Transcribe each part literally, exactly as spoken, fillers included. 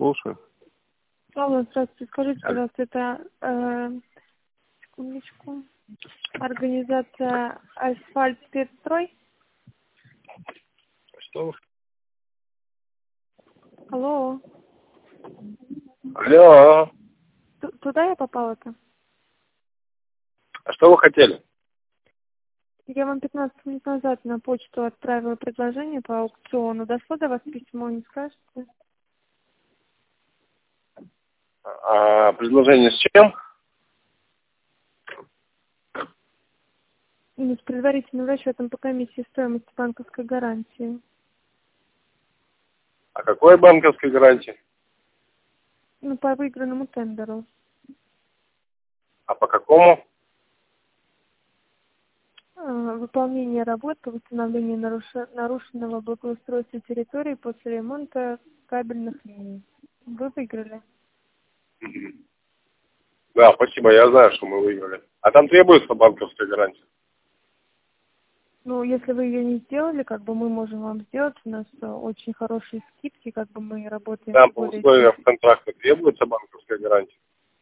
Слушаю. Алло, здравствуйте. Скажите, пожалуйста, это э, секундочку, организация «Асфальт Спецстрой»? Что вы? Алло. Алло. Т- Туда я попала-то? А что вы хотели? Я вам пятнадцать минут назад на почту отправила предложение по аукциону. Дошло до вас письмо, не скажете? А предложение с чем? Ну, с предварительным расчетом по комиссии стоимости банковской гарантии. А какой банковской гарантии? Ну, по выигранному тендеру. А по какому? Э, Выполнение работ по восстановлению наруша- нарушенного благоустройства территории после ремонта кабельных линий. Вы выиграли. Да, спасибо, я знаю, что мы выиграли. А там требуется банковская гарантия? Ну, если вы ее не сделали, как бы мы можем вам сделать. У нас э, очень хорошие скидки, как бы мы работаем Там по более условиям чем. контракта требуется банковская гарантия?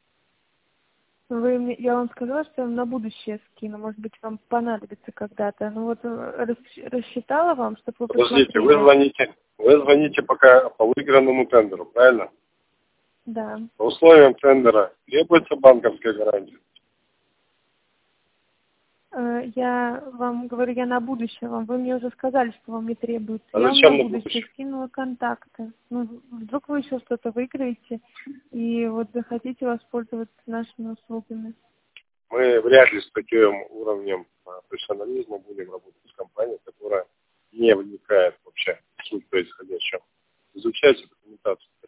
Вы мне, я вам сказала, что я вам на будущее скину. Может быть, вам понадобится когда-то. Ну вот э, рас- рассчитала вам, чтобы вы Подождите, вы посмотрели. звоните, вы звоните пока по выигранному тендеру, правильно? Да. По условиям тендера требуется банковская гарантия? Э, Я вам говорю, я на будущее вам. Вы мне уже сказали, что вам не требуется. А Я вам на зачем на будущее будущее? скинула контакты. Ну, вдруг вы еще что-то выиграете и вот захотите воспользоваться нашими услугами. Мы вряд ли с таким уровнем а, профессионализма будем работать с компанией, которая не вникает вообще в суть происходящего. Изучайте документацию.